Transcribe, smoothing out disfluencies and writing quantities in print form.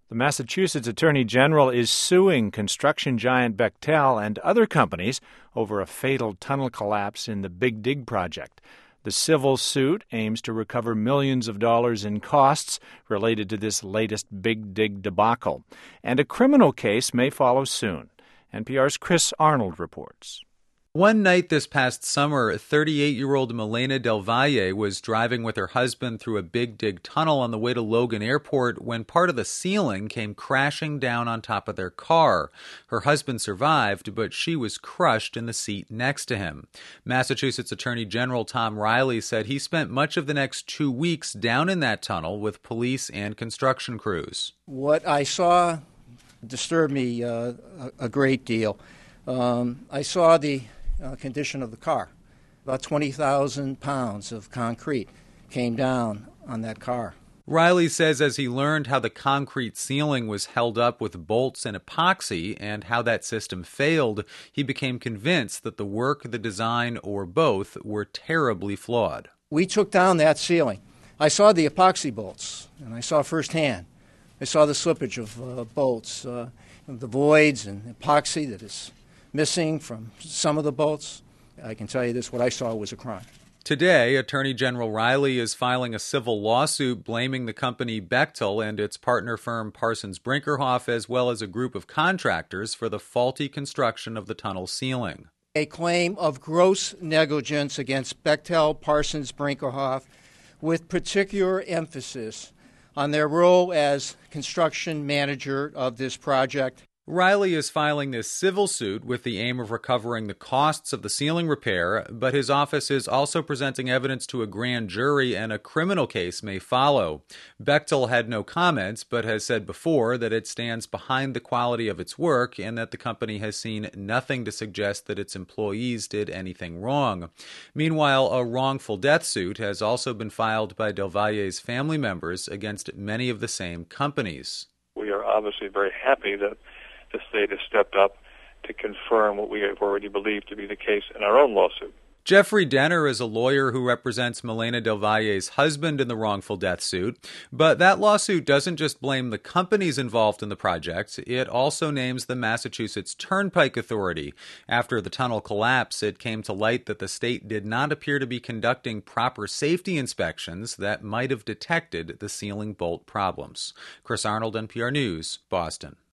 The Massachusetts Attorney General is suing construction giant Bechtel and other companies over a fatal tunnel collapse in the Big Dig project. The civil suit aims to recover millions of dollars in costs related to this latest Big Dig debacle. And a criminal case may follow soon. NPR's Chris Arnold reports. One night this past summer, 38-year-old Milena Del Valle was driving with her husband through a Big Dig tunnel on the way to Logan Airport when part of the ceiling came crashing down on top of their car. Her husband survived, but she was crushed in the seat next to him. Massachusetts Attorney General Tom Riley said he spent much of the next 2 weeks down in that tunnel with police and construction crews. What I saw disturbed me a great deal. I saw the condition of the car. About 20,000 pounds of concrete came down on that car. Riley says as he learned how the concrete ceiling was held up with bolts and epoxy and how that system failed, he became convinced that the work, the design, or both were terribly flawed. We took down that ceiling. I saw the epoxy bolts, and I saw firsthand. I saw the slippage of bolts, the voids and epoxy that is missing from some of the bolts. I can tell you this, what I saw was a crime. Today, Attorney General Riley is filing a civil lawsuit blaming the company Bechtel and its partner firm Parsons Brinckerhoff, as well as a group of contractors, for the faulty construction of the tunnel ceiling. A claim of gross negligence against Bechtel, Parsons Brinckerhoff, with particular emphasis on their role as construction manager of this project. Riley is filing this civil suit with the aim of recovering the costs of the ceiling repair, but his office is also presenting evidence to a grand jury and a criminal case may follow. Bechtel had no comments, but has said before that it stands behind the quality of its work and that the company has seen nothing to suggest that its employees did anything wrong. Meanwhile, a wrongful death suit has also been filed by Del Valle's family members against many of the same companies. We are obviously very happy that the state has stepped up to confirm what we have already believed to be the case in our own lawsuit. Jeffrey Denner is a lawyer who represents Milena Del Valle's husband in the wrongful death suit. But that lawsuit doesn't just blame the companies involved in the project. It also names the Massachusetts Turnpike Authority. After the tunnel collapse, it came to light that the state did not appear to be conducting proper safety inspections that might have detected the ceiling bolt problems. Chris Arnold, NPR News, Boston.